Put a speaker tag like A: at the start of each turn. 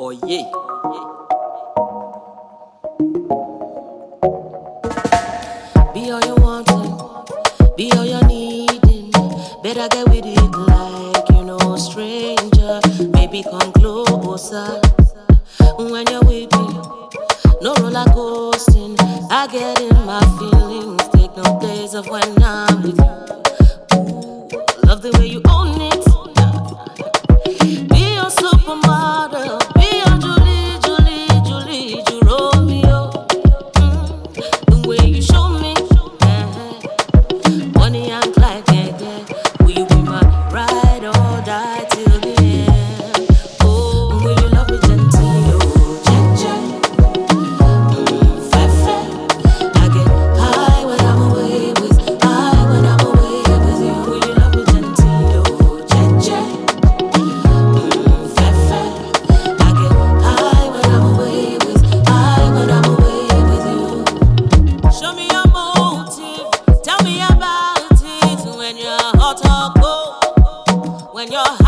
A: Oh yeah. Be all you wanting, be all you needing. Better get with it like you know, stranger. Maybe come closer when you're with me. No roller coasting, I get in my feelings. Take no days of when I'm with you. Ooh, love the way you own it. Be your supermodel, be your Julie, Romeo. The way you show me, Bonnie and Clyde, will you be my ride or die till the end? Oh, will you love me gently, oh, Fefe. I get high when I'm away with you. Will you love me gently, oh, Fefe. I get high when I'm away with you. Show me your motive, tell me about it. When you're hot or cold, when you're